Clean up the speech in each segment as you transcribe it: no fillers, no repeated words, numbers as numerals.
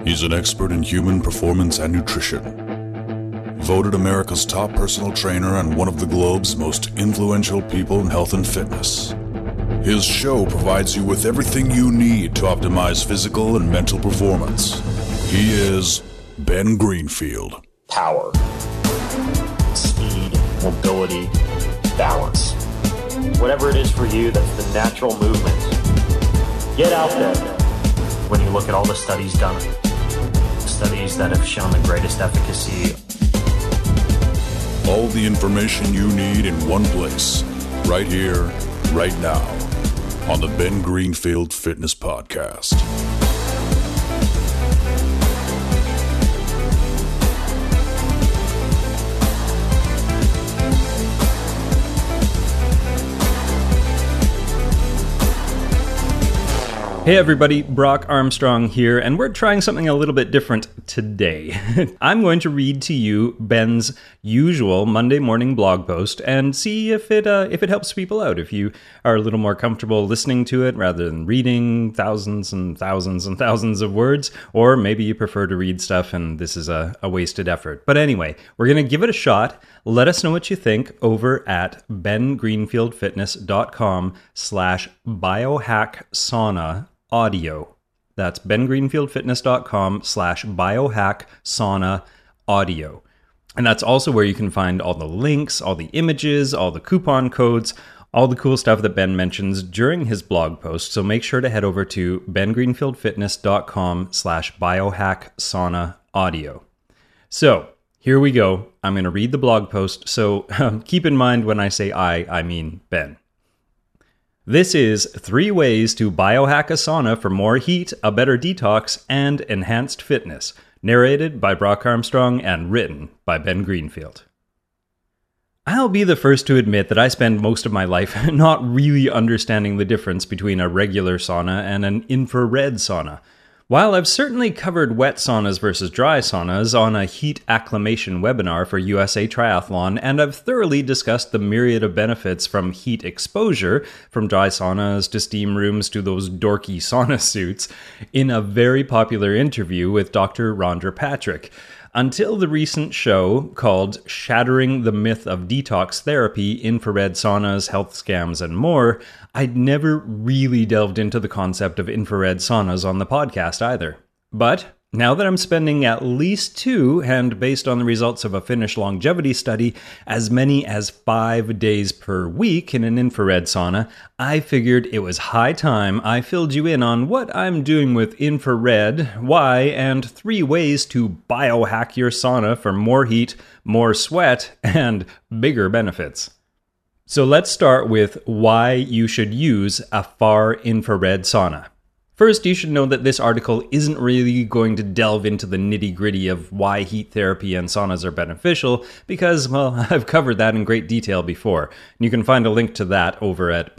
He's an expert in human performance and nutrition. Voted America's top personal trainer and one of the globe's most influential people in health and fitness. His show provides you with everything you need to optimize physical and mental performance. He is Ben Greenfield. Power, speed, mobility, balance. Whatever it is for you, that's the natural movement. Get out there. When you look at all the studies done, studies that have shown the greatest efficacy. All the information you need in one place, right here, right now, on the Ben Greenfield Fitness Podcast. Hey everybody, Brock Armstrong here, and we're trying something a little bit different today. I'm going to read to you Ben's usual Monday morning blog post and see if it helps people out, if you are a little more comfortable listening to it rather than reading thousands and thousands and thousands of words, or maybe you prefer to read stuff and this is a wasted effort. But anyway, we're going to give it a shot. Let us know what you think over at bengreenfieldfitness.com/biohacksauna audio. That's bengreenfieldfitness.com/biohacksauna audio. And that's also where you can find all the links, all the images, all the coupon codes, all the cool stuff that Ben mentions during his blog post. So make sure to head over to bengreenfieldfitness.com/biohacksauna audio. So here we go. I'm going to read the blog post. So keep in mind when I say I mean Ben. This is 3 ways to biohack a sauna for more heat, a better detox, and enhanced fitness. Narrated by Brock Armstrong and written by Ben Greenfield. I'll be the first to admit that I spend most of my life not really understanding the difference between a regular sauna and an infrared sauna. While I've certainly covered wet saunas versus dry saunas on a heat acclimation webinar for USA Triathlon, and I've thoroughly discussed the myriad of benefits from heat exposure, from dry saunas to steam rooms to those dorky sauna suits, in a very popular interview with Dr. Rhonda Patrick, until the recent show called Shattering the Myth of Detox Therapy, Infrared Saunas, Health Scams, and More. I'd never really delved into the concept of infrared saunas on the podcast either. But now that I'm spending at least 2, and based on the results of a Finnish longevity study, as many as 5 days per week in an infrared sauna, I figured it was high time I filled you in on what I'm doing with infrared, why, and 3 ways to biohack your sauna for more heat, more sweat, and bigger benefits. So let's start with why you should use a far infrared sauna. First, you should know that this article isn't really going to delve into the nitty-gritty of why heat therapy and saunas are beneficial, because, well, I've covered that in great detail before. And you can find a link to that over at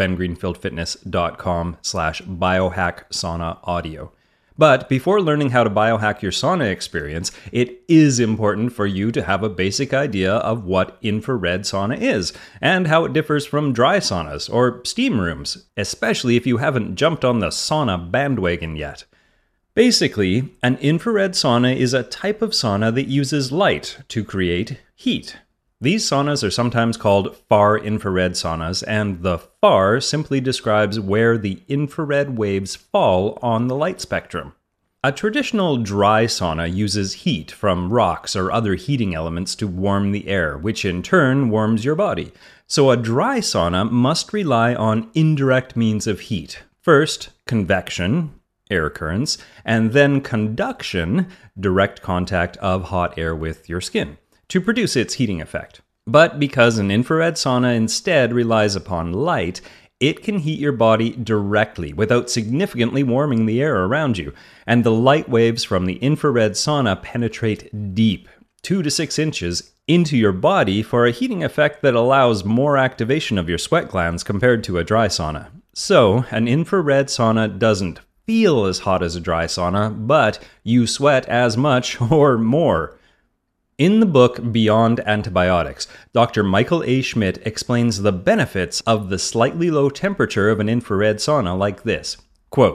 bengreenfieldfitness.com/biohacksauna audio. But before learning how to biohack your sauna experience, it is important for you to have a basic idea of what infrared sauna is, and how it differs from dry saunas or steam rooms, especially if you haven't jumped on the sauna bandwagon yet. Basically, an infrared sauna is a type of sauna that uses light to create heat. These saunas are sometimes called far infrared saunas, and the far simply describes where the infrared waves fall on the light spectrum. A traditional dry sauna uses heat from rocks or other heating elements to warm the air, which in turn warms your body. So a dry sauna must rely on indirect means of heat. First, convection, air currents, and then conduction, direct contact of hot air with your skin, to produce its heating effect. But because an infrared sauna instead relies upon light, it can heat your body directly without significantly warming the air around you, and the light waves from the infrared sauna penetrate deep, 2 to 6 inches, into your body for a heating effect that allows more activation of your sweat glands compared to a dry sauna. So, an infrared sauna doesn't feel as hot as a dry sauna, but you sweat as much or more. In the book Beyond Antibiotics, Dr. Michael A. Schmidt explains the benefits of the slightly low temperature of an infrared sauna like this. Quote,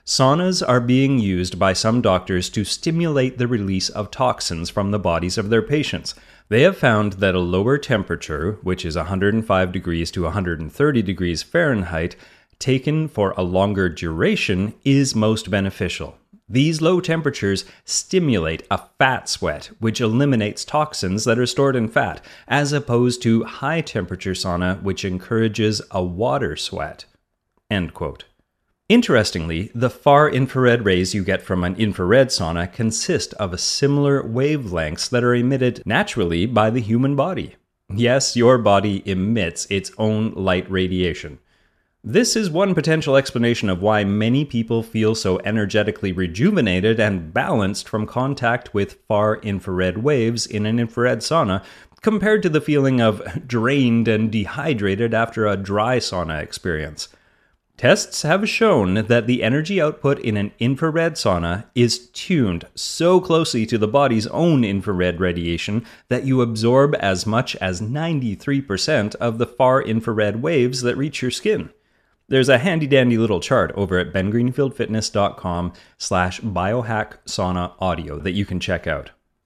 Saunas are being used by some doctors to stimulate the release of toxins from the bodies of their patients. They have found that a lower temperature, which is 105 degrees to 130 degrees Fahrenheit, taken for a longer duration is most beneficial. These low temperatures stimulate a fat sweat, which eliminates toxins that are stored in fat, as opposed to high temperature sauna, which encourages a water sweat. End quote. Interestingly, the far infrared rays you get from an infrared sauna consist of similar wavelengths that are emitted naturally by the human body. Yes, your body emits its own light radiation. This is one potential explanation of why many people feel so energetically rejuvenated and balanced from contact with far infrared waves in an infrared sauna, compared to the feeling of drained and dehydrated after a dry sauna experience. Tests have shown that the energy output in an infrared sauna is tuned so closely to the body's own infrared radiation that you absorb as much as 93% of the far infrared waves that reach your skin. There's a handy-dandy little chart over at bengreenfieldfitness.com/biohacksaunaaudio that you can check out.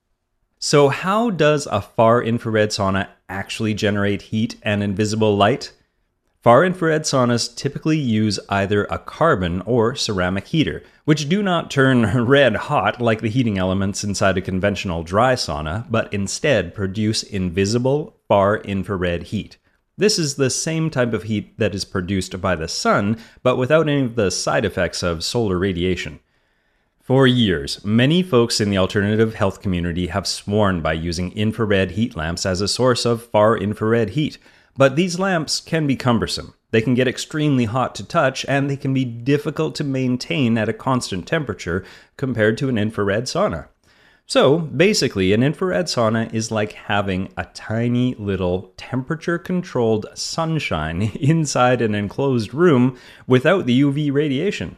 So how does a far infrared sauna actually generate heat and invisible light? Far infrared saunas typically use either a carbon or ceramic heater, which do not turn red hot like the heating elements inside a conventional dry sauna, but instead produce invisible far infrared heat. This is the same type of heat that is produced by the sun, but without any of the side effects of solar radiation. For years, many folks in the alternative health community have sworn by using infrared heat lamps as a source of far infrared heat, but these lamps can be cumbersome. They can get extremely hot to touch, and they can be difficult to maintain at a constant temperature compared to an infrared sauna. So, basically, an infrared sauna is like having a tiny little temperature-controlled sunshine inside an enclosed room without the UV radiation.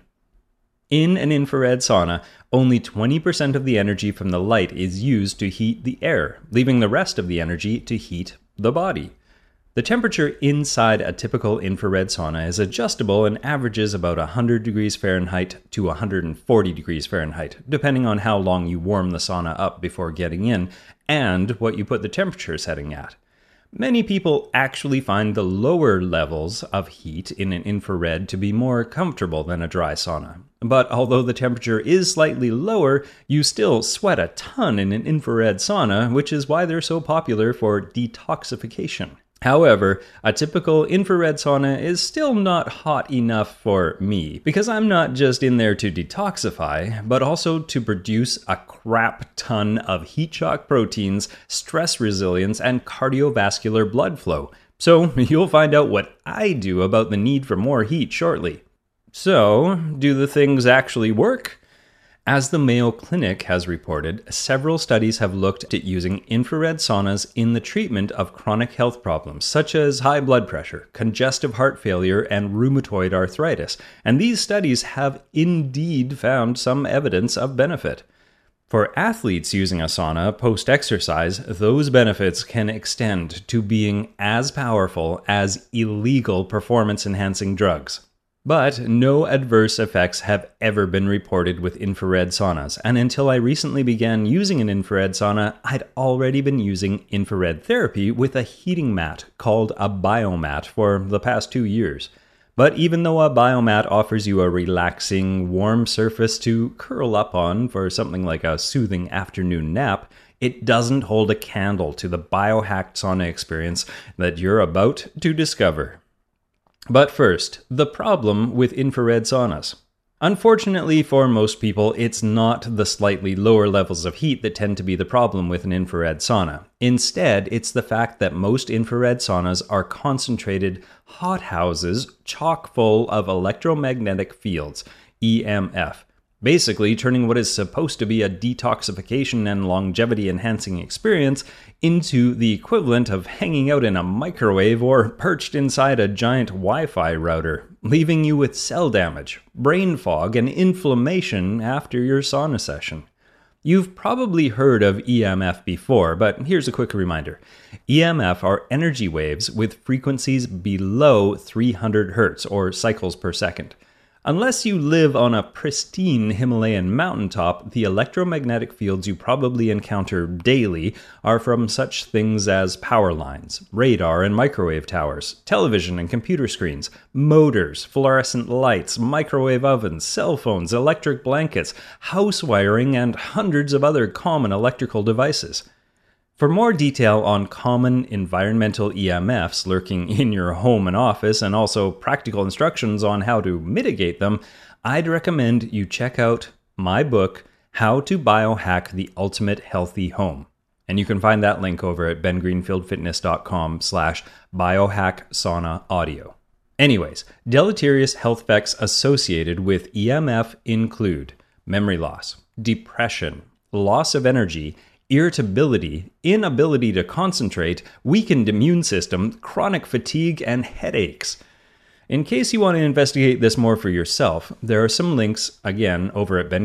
In an infrared sauna, only 20% of the energy from the light is used to heat the air, leaving the rest of the energy to heat the body. The temperature inside a typical infrared sauna is adjustable and averages about 100 degrees Fahrenheit to 140 degrees Fahrenheit, depending on how long you warm the sauna up before getting in and what you put the temperature setting at. Many people actually find the lower levels of heat in an infrared to be more comfortable than a dry sauna. But although the temperature is slightly lower, you still sweat a ton in an infrared sauna, which is why they're so popular for detoxification. However, a typical infrared sauna is still not hot enough for me, because I'm not just in there to detoxify, but also to produce a crap ton of heat shock proteins, stress resilience, and cardiovascular blood flow. So you'll find out what I do about the need for more heat shortly. So, do the things actually work? As the Mayo Clinic has reported, several studies have looked at using infrared saunas in the treatment of chronic health problems such as high blood pressure, congestive heart failure, and rheumatoid arthritis, and these studies have indeed found some evidence of benefit. For athletes using a sauna post-exercise, those benefits can extend to being as powerful as illegal performance-enhancing drugs. But no adverse effects have ever been reported with infrared saunas, and until I recently began using an infrared sauna, I'd already been using infrared therapy with a heating mat called a biomat for the past 2 years. But even though a biomat offers you a relaxing, warm surface to curl up on for something like a soothing afternoon nap, it doesn't hold a candle to the biohacked sauna experience that you're about to discover. But first, the problem with infrared saunas. Unfortunately for most people, it's not the slightly lower levels of heat that tend to be the problem with an infrared sauna. Instead, it's the fact that most infrared saunas are concentrated hothouses chock full of electromagnetic fields, EMF, basically turning what is supposed to be a detoxification and longevity-enhancing experience into the equivalent of hanging out in a microwave or perched inside a giant Wi-Fi router, leaving you with cell damage, brain fog, and inflammation after your sauna session. You've probably heard of EMF before, but here's a quick reminder. EMF are energy waves with frequencies below 300 Hz, or cycles per second. Unless you live on a pristine Himalayan mountaintop, the electromagnetic fields you probably encounter daily are from such things as power lines, radar and microwave towers, television and computer screens, motors, fluorescent lights, microwave ovens, cell phones, electric blankets, house wiring, and hundreds of other common electrical devices. For more detail on common environmental EMFs lurking in your home and office, and also practical instructions on how to mitigate them, I'd recommend you check out my book, How to Biohack the Ultimate Healthy Home. And you can find that link over at bengreenfieldfitness.com/biohacksauna-audio. Anyways, deleterious health effects associated with EMF include memory loss, depression, loss of energy, irritability, inability to concentrate, weakened immune system, chronic fatigue, and headaches. In case you want to investigate this more for yourself, there are some links, again, over at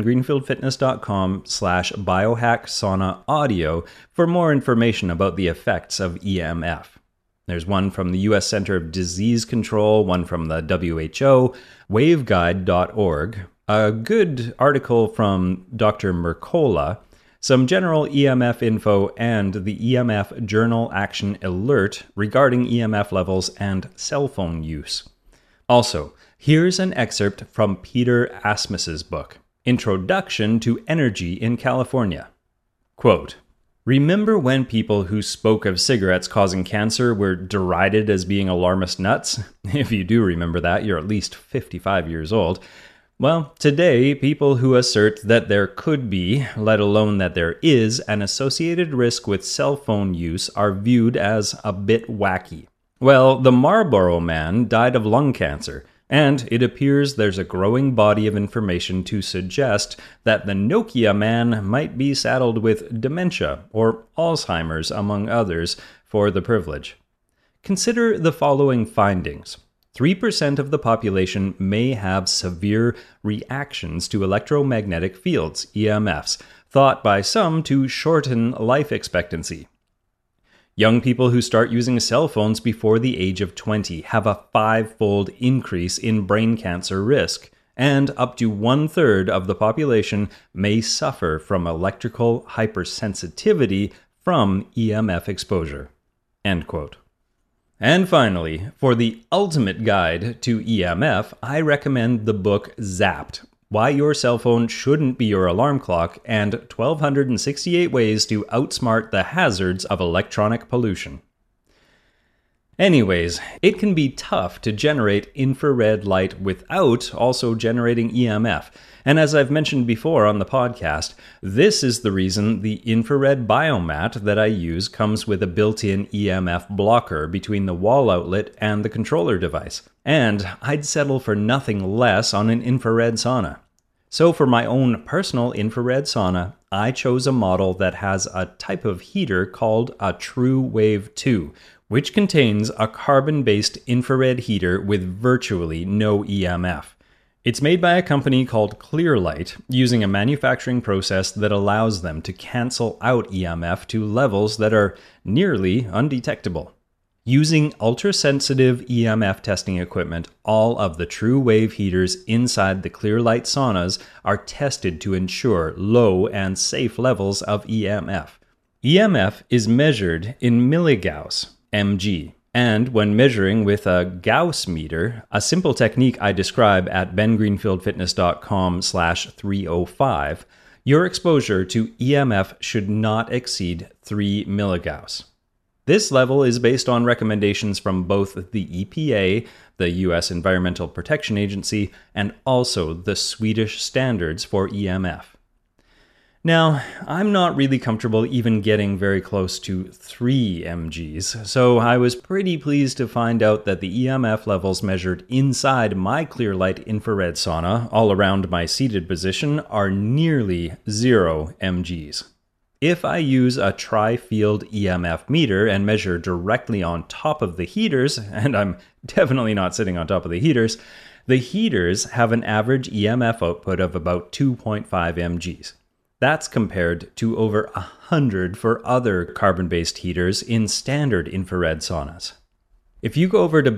bengreenfieldfitness.com/biohacksauna-audio for more information about the effects of EMF. There's one from the U.S. Center of Disease Control, one from the WHO, waveguide.org, a good article from Dr. Mercola, some general EMF info, and the EMF Journal Action Alert regarding EMF levels and cell phone use. Also, here's an excerpt from Peter Asmus's book, Introduction to Energy in California. Quote, "Remember when people who spoke of cigarettes causing cancer were derided as being alarmist nuts? If you do remember that, you're at least 55 years old. Well, today, people who assert that there could be, let alone that there is, an associated risk with cell phone use are viewed as a bit wacky. Well, the Marlboro Man died of lung cancer, and it appears there's a growing body of information to suggest that the Nokia Man might be saddled with dementia or Alzheimer's, among others, for the privilege. Consider the following findings. 3% of the population may have severe reactions to electromagnetic fields, EMFs, thought by some to shorten life expectancy. Young people who start using cell phones before the age of 20 have a 5-fold increase in brain cancer risk, and up to 1/3 of the population may suffer from electrical hypersensitivity from EMF exposure." End quote. And finally, for the ultimate guide to EMF, I recommend the book Zapped, Why Your Cell Phone Shouldn't Be Your Alarm Clock, and 1,268 Ways to Outsmart the Hazards of Electronic Pollution. Anyways, it can be tough to generate infrared light without also generating EMF. And as I've mentioned before on the podcast, this is the reason the infrared biomat that I use comes with a built-in EMF blocker between the wall outlet and the controller device. And I'd settle for nothing less on an infrared sauna. So for my own personal infrared sauna, I chose a model that has a type of heater called a TrueWave 2, which contains a carbon-based infrared heater with virtually no EMF. It's made by a company called Clearlight, using a manufacturing process that allows them to cancel out EMF to levels that are nearly undetectable. Using ultra-sensitive EMF testing equipment, all of the TrueWave heaters inside the Clearlight saunas are tested to ensure low and safe levels of EMF. EMF is measured in milligauss, mg. And when measuring with a Gauss meter, a simple technique I describe at bengreenfieldfitness.com/305, your exposure to EMF should not exceed 3 milligauss. This level is based on recommendations from both the EPA, the US Environmental Protection Agency, and also the Swedish standards for EMF. Now, I'm not really comfortable even getting very close to 3 mgs, so I was pretty pleased to find out that the EMF levels measured inside my Clearlight infrared sauna, all around my seated position, are nearly 0 mgs. If I use a tri-field EMF meter and measure directly on top of the heaters, and I'm definitely not sitting on top of the heaters have an average EMF output of about 2.5 mgs. That's compared to over 100 for other carbon-based heaters in standard infrared saunas. If you go over to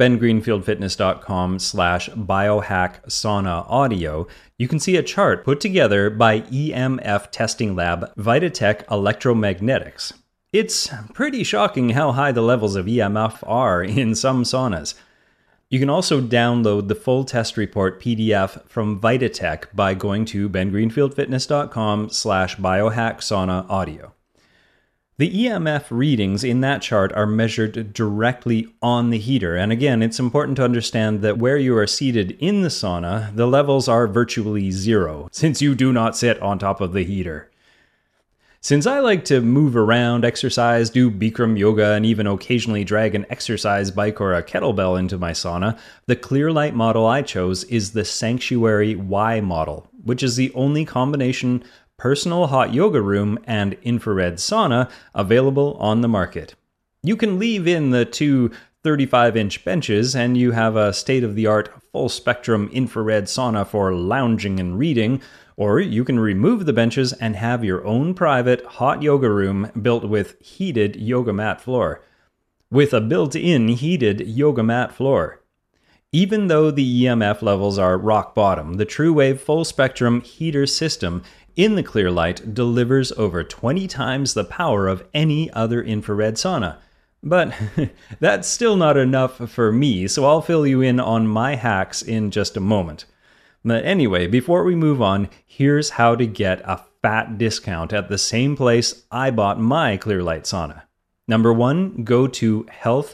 bengreenfieldfitness.com/biohacksauna-audio, you can see a chart put together by EMF testing lab Vitatech Electromagnetics. It's pretty shocking how high the levels of EMF are in some saunas. You can also download the full test report PDF from Vitatech by going to bengreenfieldfitness.com/biohacksauna-audio. The EMF readings in that chart are measured directly on the heater, and again, it's important to understand that where you are seated in the sauna, the levels are virtually zero, since you do not sit on top of the heater. Since I like to move around, exercise, do Bikram yoga, and even occasionally drag an exercise bike or a kettlebell into my sauna, the Clearlight model I chose is the Sanctuary Y model, which is the only combination personal hot yoga room and infrared sauna available on the market. You can leave in the two 35-inch benches and you have a state-of-the-art full-spectrum infrared sauna for lounging and reading, or you can remove the benches and have your own private hot yoga room built with heated yoga mat floor. With a built-in heated yoga mat floor. Even though the EMF levels are rock bottom, the TrueWave full-spectrum heater system in the Clearlight delivers over 20 times the power of any other infrared sauna. But that's still not enough for me, so I'll fill you in on my hacks in just a moment. But anyway, before we move on, here's how to get a fat discount at the same place I bought my Clearlight sauna. Number 1, go to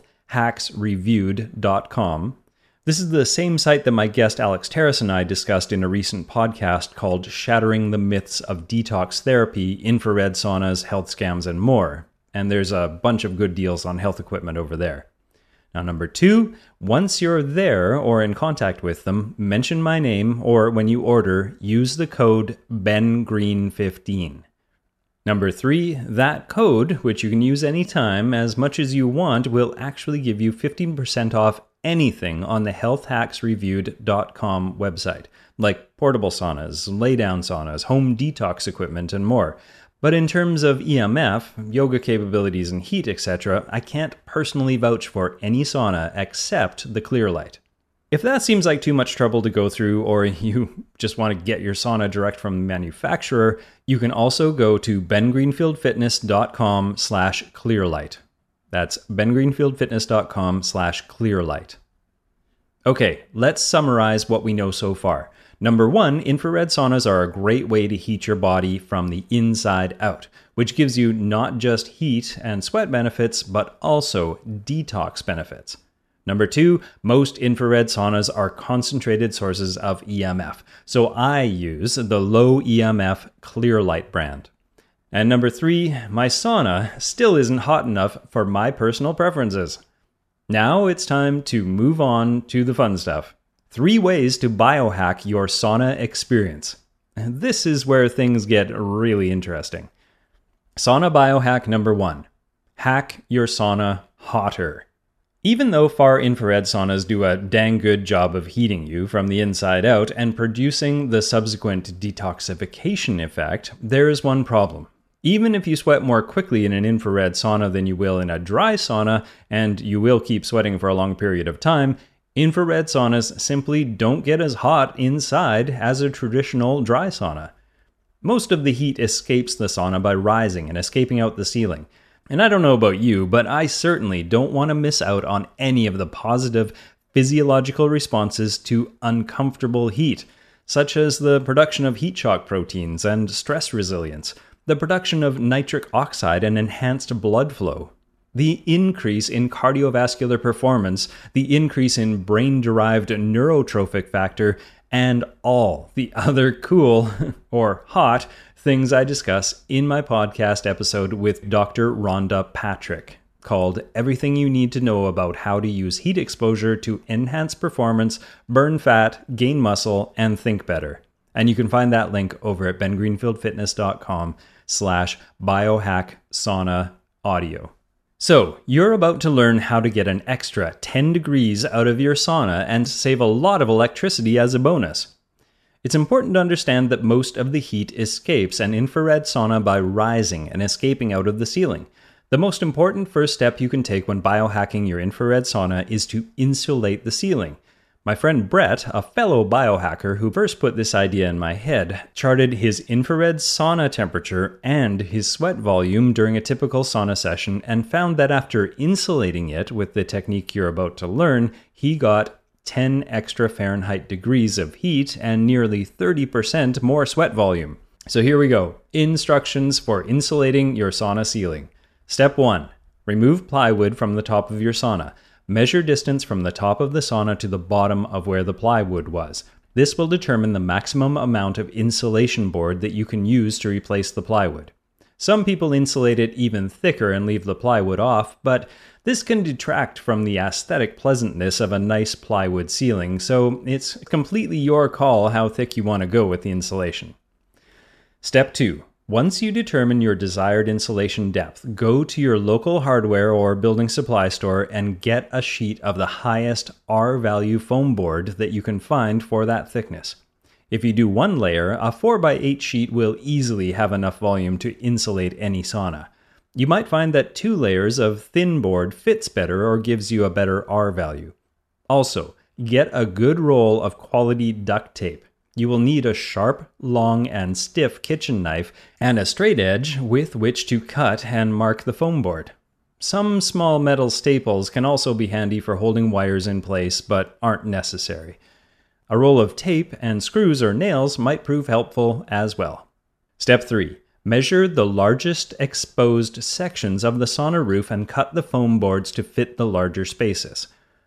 healthhacksreviewed.com. This is the same site that my guest Alex Terrace and I discussed in a recent podcast called Shattering the Myths of Detox Therapy, Infrared Saunas, Health Scams, and More. And there's a bunch of good deals on health equipment over there. Now, number 2, once you're there or in contact with them, mention my name, or when you order, use the code BENGREEN15. Number 3, that code, which you can use anytime, as much as you want, will actually give you 15% off anything on the healthhacksreviewed.com website, like portable saunas, lay-down saunas, home detox equipment, and more. But in terms of EMF, yoga capabilities, and heat, etc., I can't personally vouch for any sauna except the Clearlight. If that seems like too much trouble to go through, or you just want to get your sauna direct from the manufacturer, you can also go to bengreenfieldfitness.com/clearlight. That's bengreenfieldfitness.com/clearlight. Okay, let's summarize what we know so far. Number 1, infrared saunas are a great way to heat your body from the inside out, which gives you not just heat and sweat benefits, but also detox benefits. Number 2, most infrared saunas are concentrated sources of EMF, so I use the low EMF Clearlight brand. And number 3, my sauna still isn't hot enough for my personal preferences. Now it's time to move on to the fun stuff. 3 ways to biohack your sauna experience. This is where things get really interesting. Sauna biohack number 1. Hack your sauna hotter. Even though far infrared saunas do a dang good job of heating you from the inside out and producing the subsequent detoxification effect, there is one problem. Even if you sweat more quickly in an infrared sauna than you will in a dry sauna, and you will keep sweating for a long period of time, infrared saunas simply don't get as hot inside as a traditional dry sauna. Most of the heat escapes the sauna by rising and escaping out the ceiling. And I don't know about you, but I certainly don't want to miss out on any of the positive physiological responses to uncomfortable heat, such as the production of heat shock proteins and stress resilience, the production of nitric oxide and enhanced blood flow, the increase in cardiovascular performance, the increase in brain-derived neurotrophic factor, and all the other cool, or hot, things I discuss in my podcast episode with Dr. Rhonda Patrick, called Everything You Need to Know About How to Use Heat Exposure to Enhance Performance, Burn Fat, Gain Muscle, and Think Better. And you can find that link over at bengreenfieldfitness.com/biohacksauna-audio. So, you're about to learn how to get an extra 10 degrees out of your sauna and save a lot of electricity as a bonus. It's important to understand that most of the heat escapes an infrared sauna by rising and escaping out of the ceiling. The most important first step you can take when biohacking your infrared sauna is to insulate the ceiling. My friend Brett, a fellow biohacker who first put this idea in my head, charted his infrared sauna temperature and his sweat volume during a typical sauna session and found that after insulating it with the technique you're about to learn, he got 10 extra Fahrenheit degrees of heat and nearly 30% more sweat volume. So here we go. Instructions for insulating your sauna ceiling. Step 1. Remove plywood from the top of your sauna. Measure distance from the top of the sauna to the bottom of where the plywood was. This will determine the maximum amount of insulation board that you can use to replace the plywood. Some people insulate it even thicker and leave the plywood off, but this can detract from the aesthetic pleasantness of a nice plywood ceiling, so it's completely your call how thick you want to go with the insulation. Step 2. Once you determine your desired insulation depth, go to your local hardware or building supply store and get a sheet of the highest R-value foam board that you can find for that thickness. If you do one layer, a 4x8 sheet will easily have enough volume to insulate any sauna. You might find that 2 layers of thin board fits better or gives you a better R value. Also, get a good roll of quality duct tape. You will need a sharp, long, and stiff kitchen knife and a straight edge with which to cut and mark the foam board. Some small metal staples can also be handy for holding wires in place, but aren't necessary. A roll of tape and screws or nails might prove helpful as well. Step 3. Measure the largest exposed sections of the sauna roof and cut the foam boards to fit the larger spaces.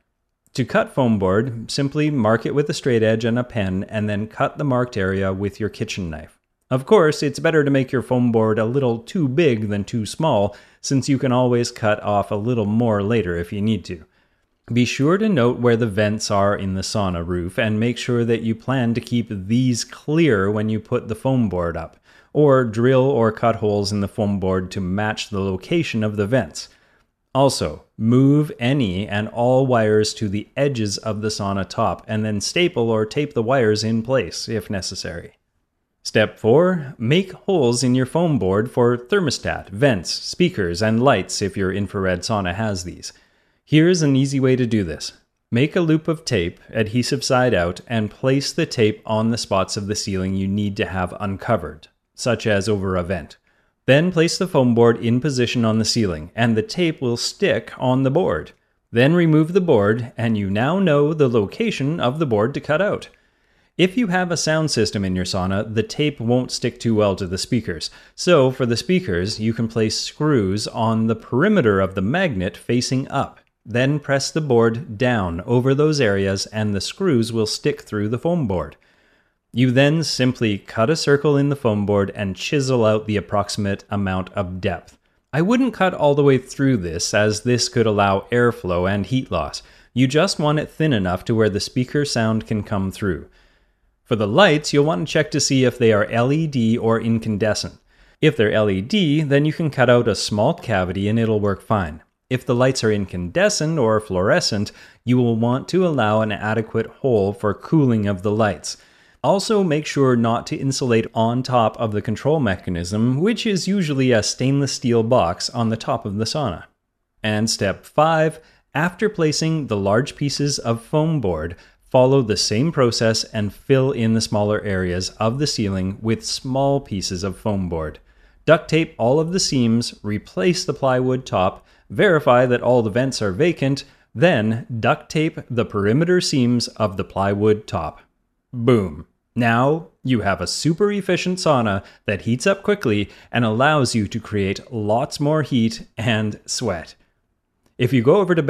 To cut foam board, simply mark it with a straight edge and a pen, and then cut the marked area with your kitchen knife. Of course, it's better to make your foam board a little too big than too small, since you can always cut off a little more later if you need to. Be sure to note where the vents are in the sauna roof, and make sure that you plan to keep these clear when you put the foam board up, or drill or cut holes in the foam board to match the location of the vents. Also, move any and all wires to the edges of the sauna top and then staple or tape the wires in place if necessary. Step 4. Make holes in your foam board for thermostat, vents, speakers, and lights if your infrared sauna has these. Here's an easy way to do this. Make a loop of tape, adhesive side out, and place the tape on the spots of the ceiling you need to have uncovered, such as over a vent. Then place the foam board in position on the ceiling, and the tape will stick on the board. Then remove the board, and you now know the location of the board to cut out. If you have a sound system in your sauna, the tape won't stick too well to the speakers. So for the speakers, you can place screws on the perimeter of the magnet facing up. Then press the board down over those areas, and the screws will stick through the foam board. You then simply cut a circle in the foam board and chisel out the approximate amount of depth. I wouldn't cut all the way through this, as this could allow airflow and heat loss. You just want it thin enough to where the speaker sound can come through. For the lights, you'll want to check to see if they are LED or incandescent. If they're LED, then you can cut out a small cavity and it'll work fine. If the lights are incandescent or fluorescent, you will want to allow an adequate hole for cooling of the lights. Also, make sure not to insulate on top of the control mechanism, which is usually a stainless steel box on the top of the sauna. And step 5, after placing the large pieces of foam board, follow the same process and fill in the smaller areas of the ceiling with small pieces of foam board. Duct tape all of the seams, replace the plywood top, verify that all the vents are vacant, then duct tape the perimeter seams of the plywood top. Boom! Now you have a super efficient sauna that heats up quickly and allows you to create lots more heat and sweat. If you go over to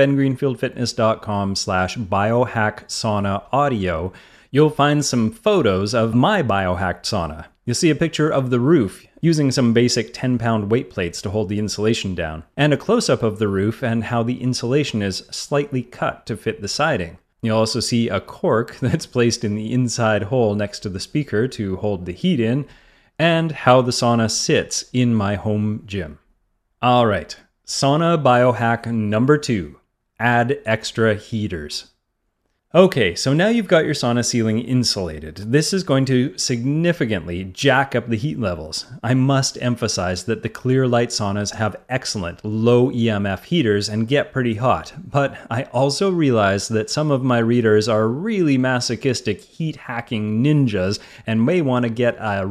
bengreenfieldfitness.com/biohacksaunaaudio, you'll find some photos of my biohacked sauna. You'll see a picture of the roof using some basic 10-pound weight plates to hold the insulation down, and a close-up of the roof and how the insulation is slightly cut to fit the siding. You'll also see a cork that's placed in the inside hole next to the speaker to hold the heat in, and how the sauna sits in my home gym. All right, sauna biohack number 2, add extra heaters. Okay, so now you've got your sauna ceiling insulated. This is going to significantly jack up the heat levels. I must emphasize that the clear light saunas have excellent low EMF heaters and get pretty hot, but I also realize that some of my readers are really masochistic heat hacking ninjas and may want to get a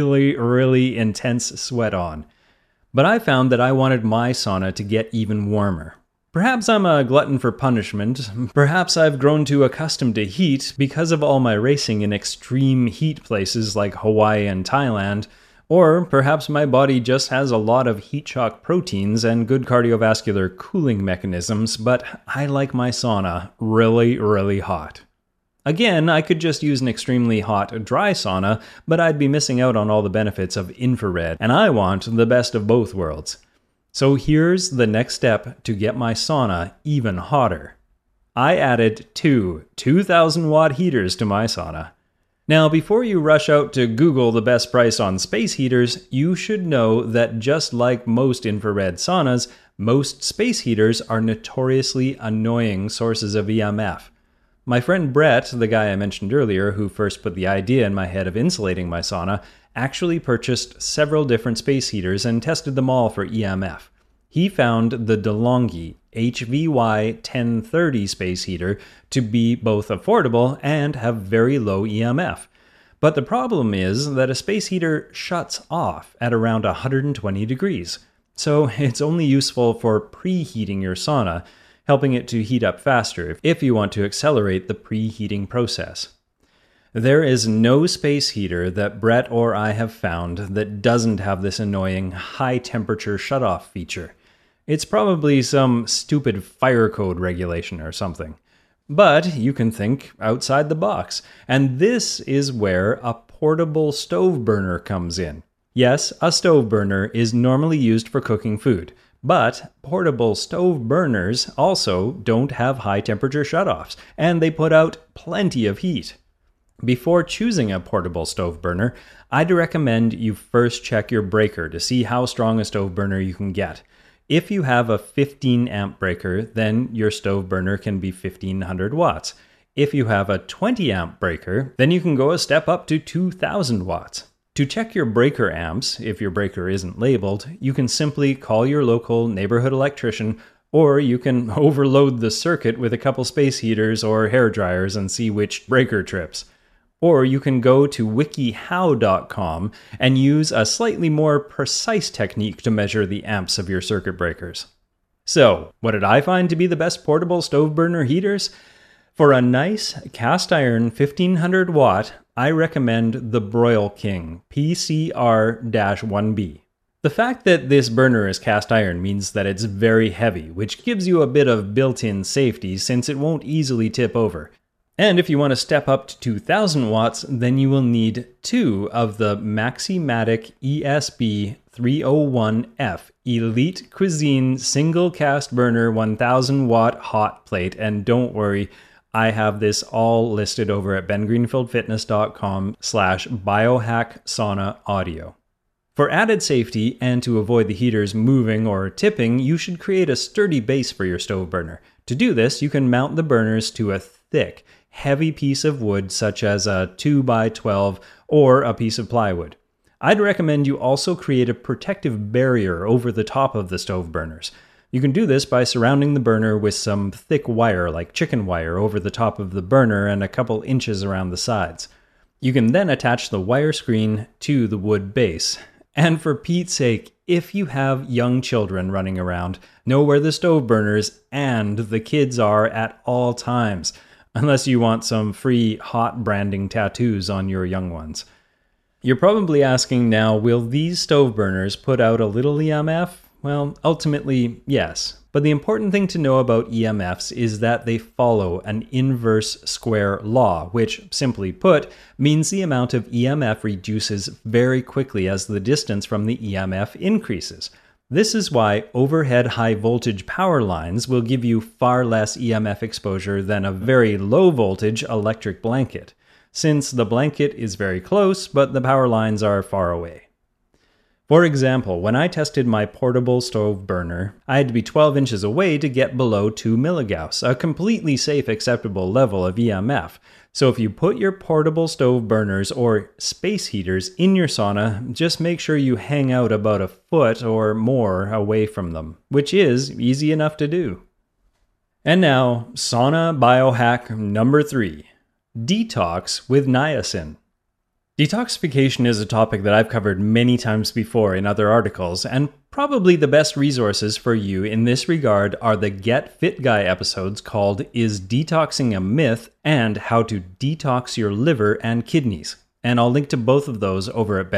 really intense sweat on. But I found that I wanted my sauna to get even warmer. Perhaps I'm a glutton for punishment. Perhaps I've grown too accustomed to heat because of all my racing in extreme heat places like Hawaii and Thailand. Or perhaps my body just has a lot of heat shock proteins and good cardiovascular cooling mechanisms, but I like my sauna really hot. Again, I could just use an extremely hot, dry sauna, but I'd be missing out on all the benefits of infrared, and I want the best of both worlds. So here's the next step to get my sauna even hotter. I added two 2,000 watt heaters to my sauna. Now, before you rush out to Google the best price on space heaters, you should know that just like most infrared saunas, most space heaters are notoriously annoying sources of EMF. My friend Brett, the guy I mentioned earlier who first put the idea in my head of insulating my sauna, actually purchased several different space heaters and tested them all for EMF. He found the DeLonghi HVY 1030 space heater to be both affordable and have very low EMF. But the problem is that a space heater shuts off at around 120 degrees, so it's only useful for preheating your sauna, helping it to heat up faster if you want to accelerate the preheating process. There is no space heater that Brett or I have found that doesn't have this annoying high temperature shutoff feature. It's probably some stupid fire code regulation or something. But you can think outside the box, and this is where a portable stove burner comes in. Yes, a stove burner is normally used for cooking food, but portable stove burners also don't have high temperature shutoffs, and they put out plenty of heat. Before choosing a portable stove burner, I'd recommend you first check your breaker to see how strong a stove burner you can get. If you have a 15 amp breaker, then your stove burner can be 1500 watts. If you have a 20 amp breaker, then you can go a step up to 2000 watts. To check your breaker amps, if your breaker isn't labeled, you can simply call your local neighborhood electrician, or you can overload the circuit with a couple space heaters or hair dryers and see which breaker trips. Or you can go to wikihow.com and use a slightly more precise technique to measure the amps of your circuit breakers. So, what did I find to be the best portable stove burner heaters? For a nice cast iron 1500 watt, I recommend the Broil King PCR-1B. The fact that this burner is cast iron means that it's very heavy, which gives you a bit of built-in safety since it won't easily tip over. And if you want to step up to 2000 watts, then you will need two of the Maximatic ESB 301F Elite Cuisine Single Cast Burner 1000 Watt Hot Plate. And don't worry, I have this all listed over at bengreenfieldfitness.com/biohacksaunaaudio. For added safety and to avoid the heaters moving or tipping, you should create a sturdy base for your stove burner. To do this, you can mount the burners to a thick, heavy piece of wood such as a 2x12 or a piece of plywood. I'd recommend you also create a protective barrier over the top of the stove burners. You can do this by surrounding the burner with some thick wire like chicken wire over the top of the burner and a couple inches around the sides. You can then attach the wire screen to the wood base. And for Pete's sake, if you have young children running around, know where the stove burners and the kids are at all times. Unless you want some free hot branding tattoos on your young ones. You're probably asking now, will these stove burners put out a little EMF? Well, ultimately, yes. But the important thing to know about EMFs is that they follow an inverse square law, which, simply put, means the amount of EMF reduces very quickly as the distance from the EMF increases. This is why overhead high-voltage power lines will give you far less EMF exposure than a very low-voltage electric blanket, since the blanket is very close, but the power lines are far away. For example, when I tested my portable stove burner, I had to be 12 inches away to get below 2 milligauss, a completely safe, acceptable level of EMF. So if you put your portable stove burners or space heaters in your sauna, just make sure you hang out about a foot or more away from them, which is easy enough to do. And now, sauna biohack number 3, detox with niacin. Detoxification is a topic that I've covered many times before in other articles, and probably the best resources for you in this regard are the Get Fit Guy episodes called Is Detoxing a Myth? And How to Detox Your Liver and Kidneys. And I'll link to both of those over at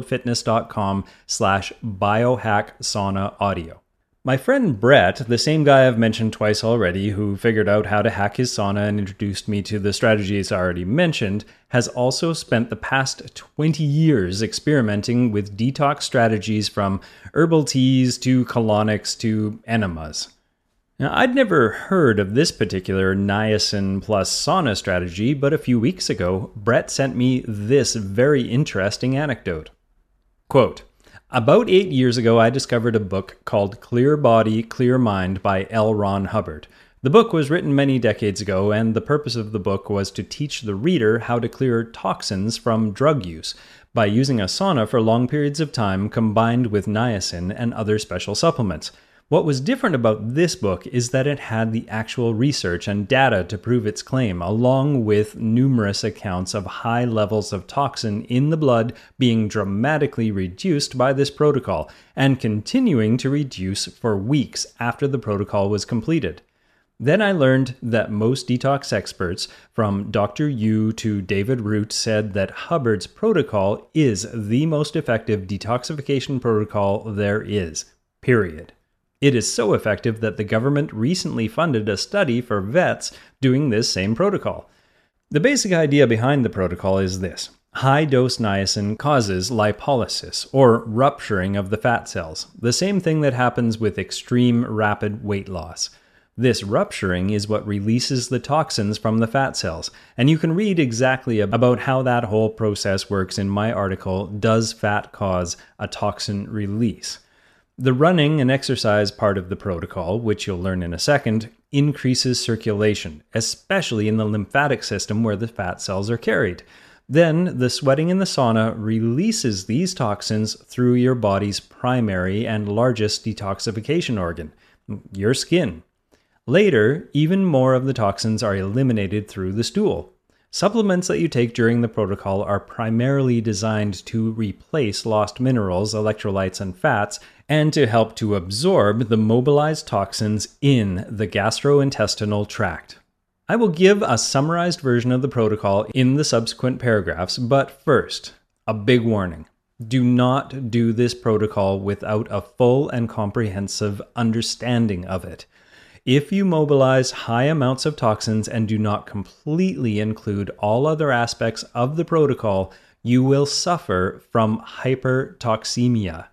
bengreenfieldfitness.com/biohacksaunaaudio. My friend Brett, the same guy I've mentioned twice already, who figured out how to hack his sauna and introduced me to the strategies I already mentioned, has also spent the past 20 years experimenting with detox strategies from herbal teas to colonics to enemas. Now, I'd never heard of this particular niacin plus sauna strategy, but a few weeks ago, Brett sent me this very interesting anecdote. Quote, "About 8 years ago, I discovered a book called Clear Body, Clear Mind by L. Ron Hubbard. The book was written many decades ago, and the purpose of the book was to teach the reader how to clear toxins from drug use by using a sauna for long periods of time combined with niacin and other special supplements. What was different about this book is that it had the actual research and data to prove its claim, along with numerous accounts of high levels of toxin in the blood being dramatically reduced by this protocol, and continuing to reduce for weeks after the protocol was completed. Then I learned that most detox experts, from Dr. Yu to David Root, said that Hubbard's protocol is the most effective detoxification protocol there is, period. It is so effective that the government recently funded a study for vets doing this same protocol. The basic idea behind the protocol is this. High-dose niacin causes lipolysis, or rupturing of the fat cells, the same thing that happens with extreme rapid weight loss. This rupturing is what releases the toxins from the fat cells, and you can read exactly about how that whole process works in my article, Does Fat Cause a Toxin Release? The running and exercise part of the protocol, which you'll learn in a second, increases circulation, especially in the lymphatic system where the fat cells are carried. Then, the sweating in the sauna releases these toxins through your body's primary and largest detoxification organ, your skin. Later, even more of the toxins are eliminated through the stool. Supplements that you take during the protocol are primarily designed to replace lost minerals, electrolytes, and fats, and to help to absorb the mobilized toxins in the gastrointestinal tract. I will give a summarized version of the protocol in the subsequent paragraphs, but first, a big warning. Do not do this protocol without a full and comprehensive understanding of it. If you mobilize high amounts of toxins and do not completely include all other aspects of the protocol, you will suffer from hypertoxemia.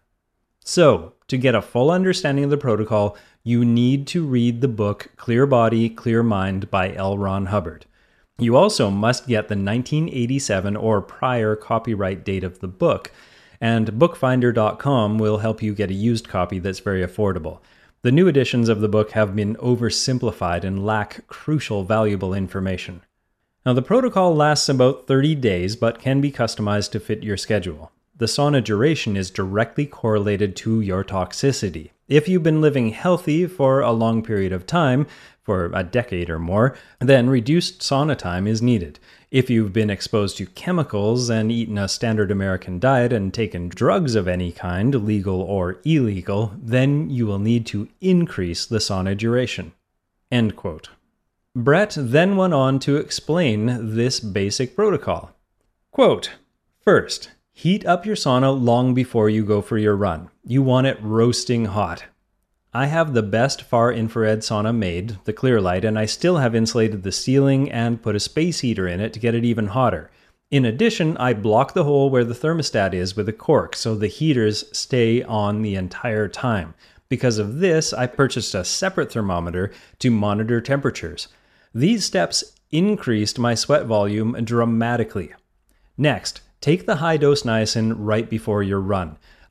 So, to get a full understanding of the protocol, you need to read the book Clear Body, Clear Mind by L. Ron Hubbard. You also must get the 1987 or prior copyright date of the book, and bookfinder.com will help you get a used copy that's very affordable. The new editions of the book have been oversimplified and lack crucial, valuable information. Now, the protocol lasts about 30 days, but can be customized to fit your schedule. The sauna duration is directly correlated to your toxicity. If you've been living healthy for a long period of time, for a decade or more, then reduced sauna time is needed. If you've been exposed to chemicals and eaten a standard American diet and taken drugs of any kind, legal or illegal, then you will need to increase the sauna duration. End quote. Brett then went on to explain this basic protocol. Quote, "First, heat up your sauna long before you go for your run. You want it roasting hot. I have the best far infrared sauna made, the Clearlight, and I still have insulated the ceiling and put a space heater in it to get it even hotter. In addition, I block the hole where the thermostat is with a cork so the heaters stay on the entire time. Because of this, I purchased a separate thermometer to monitor temperatures. These steps increased my sweat volume dramatically. Next, take the high-dose niacin right before your run.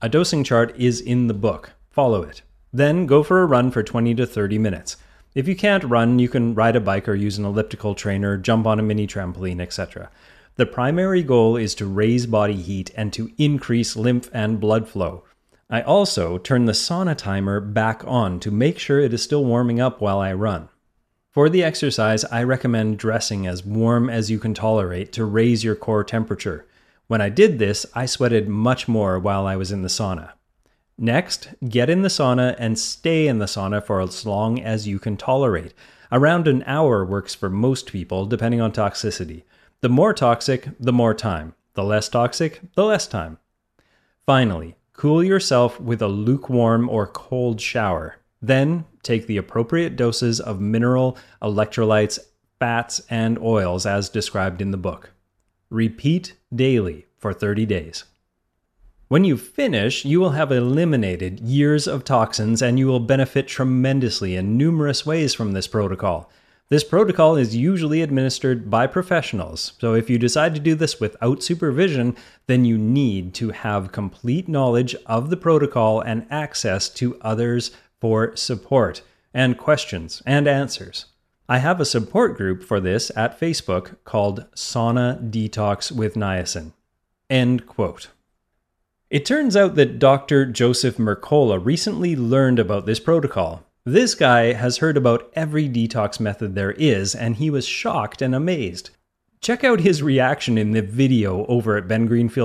A dosing chart is in the book. Follow it. Then go for a run for 20 to 30 minutes. If you can't run, you can ride a bike or use an elliptical trainer, jump on a mini trampoline, etc. The primary goal is to raise body heat and to increase lymph and blood flow. I also turn the sauna timer back on to make sure it is still warming up while I run. For the exercise, I recommend dressing as warm as you can tolerate to raise your core temperature. When I did this, I sweated much more while I was in the sauna. Next, get in the sauna and stay in the sauna for as long as you can tolerate. Around an hour works for most people, depending on toxicity. The more toxic, the more time. The less toxic, the less time. Finally, cool yourself with a lukewarm or cold shower. Then, take the appropriate doses of mineral, electrolytes, fats, and oils as described in the book. Repeat daily for 30 days. When you finish, you will have eliminated years of toxins and you will benefit tremendously in numerous ways from this protocol. This protocol is usually administered by professionals, so if you decide to do this without supervision, then you need to have complete knowledge of the protocol and access to others for support and questions and answers. I have a support group for this at Facebook called Sauna Detox with Niacin. End quote. It turns out that Dr. Joseph Mercola recently learned about this protocol. This guy has heard about every detox method there is, and he was shocked and amazed. Check out his reaction in the video over at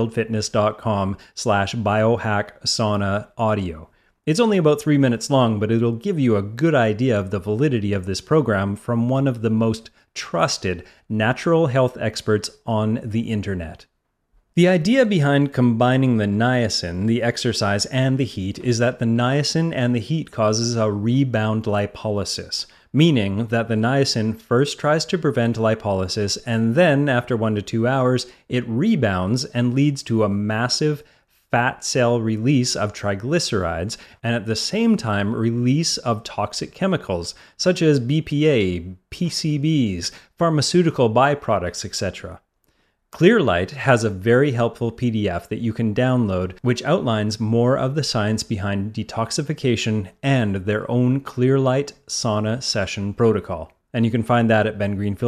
bengreenfieldfitness.com/biohacksauna-audio. It's only about 3 minutes long, but it'll give you a good idea of the validity of this program from one of the most trusted natural health experts on the internet. The idea behind combining the niacin, the exercise, and the heat is that the niacin and the heat causes a rebound lipolysis, meaning that the niacin first tries to prevent lipolysis and then, after 1 to 2 hours, it rebounds and leads to a massive fat cell release of triglycerides and at the same time release of toxic chemicals such as BPA, PCBs, pharmaceutical byproducts, etc. Clearlight has a very helpful PDF that you can download which outlines more of the science behind detoxification and their own Clearlight sauna session protocol. And you can find that at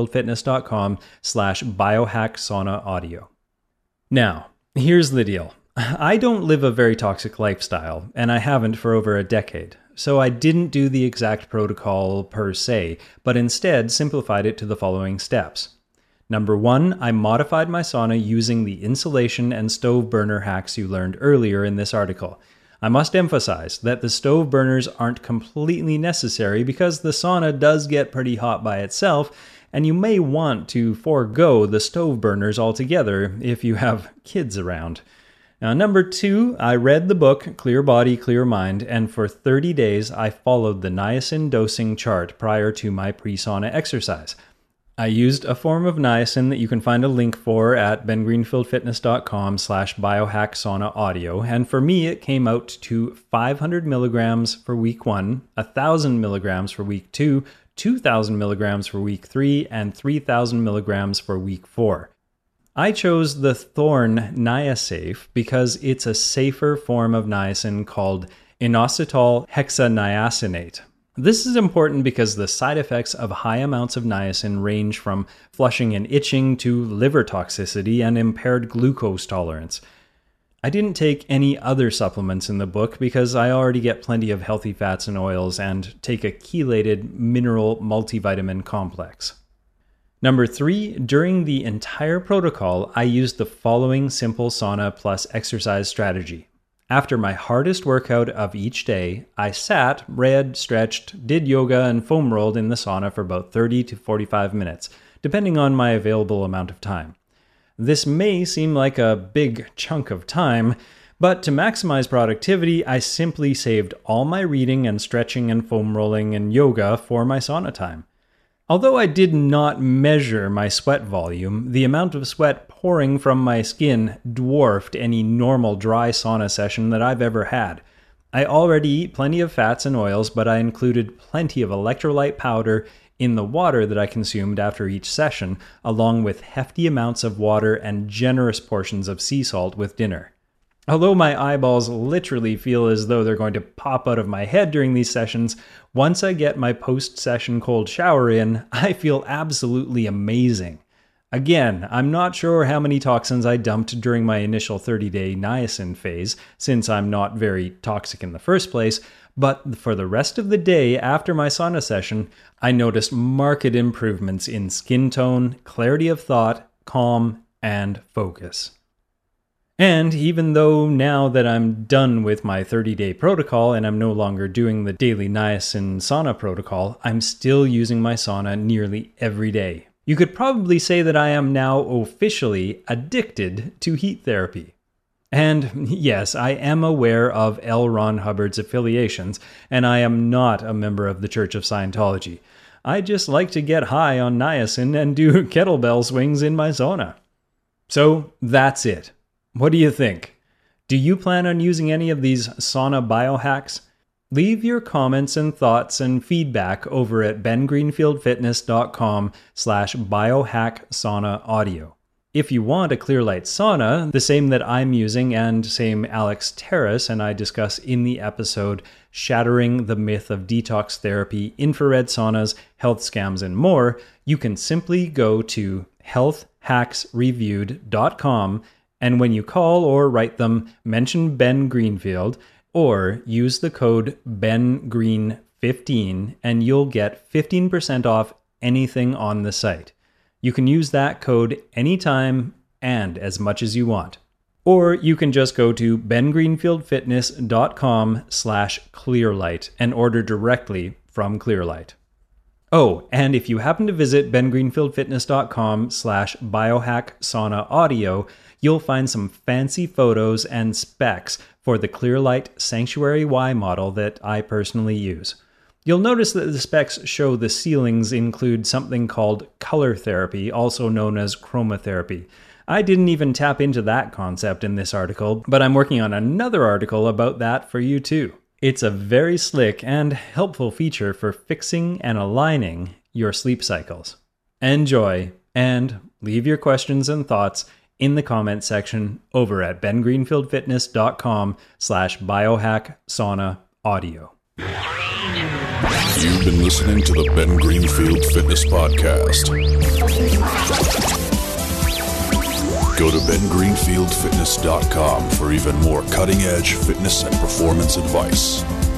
bengreenfieldfitness.com/biohacksauna-audio. Now, here's the deal. I don't live a very toxic lifestyle, and I haven't for over a decade. So I didn't do the exact protocol per se, but instead simplified it to the following steps. Number 1, I modified my sauna using the insulation and stove burner hacks you learned earlier in this article. I must emphasize that the stove burners aren't completely necessary because the sauna does get pretty hot by itself, and you may want to forego the stove burners altogether if you have kids around. Now, number 2, I read the book Clear Body, Clear Mind, and for 30 days I followed the niacin dosing chart prior to my pre-sauna exercise. I used a form of niacin that you can find a link for at bengreenfieldfitness.com/biohacksauna-audio, and for me it came out to 500 milligrams for week 1, 1,000 milligrams for week 2, 2,000 milligrams for week 3, and 3,000 milligrams for week 4. I chose the Thorne Niasafe because it's a safer form of niacin called inositol hexaniacinate. This is important because the side effects of high amounts of niacin range from flushing and itching to liver toxicity and impaired glucose tolerance. I didn't take any other supplements in the book because I already get plenty of healthy fats and oils and take a chelated mineral multivitamin complex. Number 3, during the entire protocol, I used the following simple sauna plus exercise strategy. After my hardest workout of each day, I sat, read, stretched, did yoga, and foam rolled in the sauna for about 30 to 45 minutes, depending on my available amount of time. This may seem like a big chunk of time, but to maximize productivity, I simply saved all my reading and stretching and foam rolling and yoga for my sauna time. Although I did not measure my sweat volume, the amount of sweat pouring from my skin dwarfed any normal dry sauna session that I've ever had. I already eat plenty of fats and oils, but I included plenty of electrolyte powder in the water that I consumed after each session, along with hefty amounts of water and generous portions of sea salt with dinner. Although my eyeballs literally feel as though they're going to pop out of my head during these sessions, once I get my post-session cold shower in, I feel absolutely amazing. Again, I'm not sure how many toxins I dumped during my initial 30-day niacin phase, since I'm not very toxic in the first place, but for the rest of the day after my sauna session, I noticed marked improvements in skin tone, clarity of thought, calm, and focus. And even though now that I'm done with my 30-day protocol and I'm no longer doing the daily niacin sauna protocol, I'm still using my sauna nearly every day. You could probably say that I am now officially addicted to heat therapy. And yes, I am aware of L. Ron Hubbard's affiliations, and I am not a member of the Church of Scientology. I just like to get high on niacin and do kettlebell swings in my sauna. So that's it. What do you think? Do you plan on using any of these sauna biohacks? Leave your comments and thoughts and feedback over at bengreenfieldfitness.com/biohacksaunaaudio. If you want a Clearlight sauna, the same that I'm using and same Alex Terrace and I discuss in the episode Shattering the Myth of Detox Therapy, Infrared Saunas, Health Scams, and More, you can simply go to healthhacksreviewed.com, and when you call or write them, mention Ben Greenfield or use the code BENGREEN15 and you'll get 15% off anything on the site. You can use that code anytime and as much as you want. Or you can just go to bengreenfieldfitness.com/clearlight and order directly from Clearlight. Oh, and if you happen to visit bengreenfieldfitness.com/biohacksaunaaudio, you'll find some fancy photos and specs for the Clearlight Sanctuary Y model that I personally use. You'll notice that the specs show the ceilings include something called color therapy, also known as chromotherapy. I didn't even tap into that concept in this article, but I'm working on another article about that for you too. It's a very slick and helpful feature for fixing and aligning your sleep cycles. Enjoy, and leave your questions and thoughts in the comment section over at bengreenfieldfitness.com/biohacksaunaaudio. You've been listening to the Ben Greenfield Fitness Podcast. Go to bengreenfieldfitness.com for even more cutting-edge fitness and performance advice.